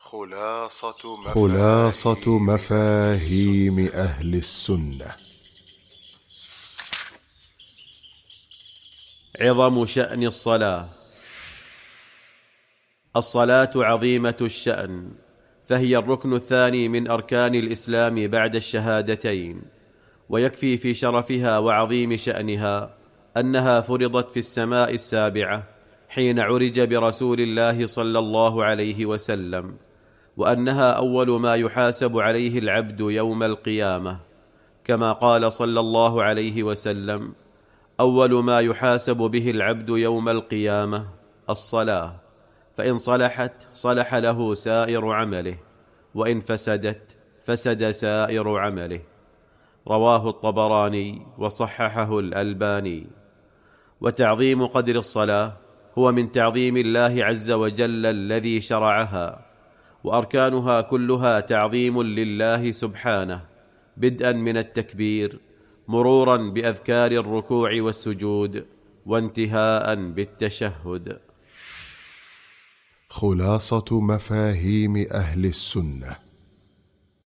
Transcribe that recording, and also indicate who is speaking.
Speaker 1: خلاصة مفاهيم أهل السنة.
Speaker 2: عظم شأن الصلاة. الصلاة عظيمة الشأن، فهي الركن الثاني من أركان الإسلام بعد الشهادتين، ويكفي في شرفها وعظيم شأنها أنها فرضت في السماء السابعة حين عرج برسول الله صلى الله عليه وسلم، وأنها أول ما يحاسب عليه العبد يوم القيامة، كما قال صلى الله عليه وسلم: أول ما يحاسب به العبد يوم القيامة الصلاة، فإن صلحت صلح له سائر عمله، وإن فسدت فسد سائر عمله. رواه الطبراني وصححه الألباني. وتعظيم قدر الصلاة هو من تعظيم الله عز وجل الذي شرعها، وأركانها كلها تعظيم لله سبحانه، بدءا من التكبير، مرورا بأذكار الركوع والسجود، وانتهاء بالتشهد.
Speaker 1: خلاصة مفاهيم أهل السنة.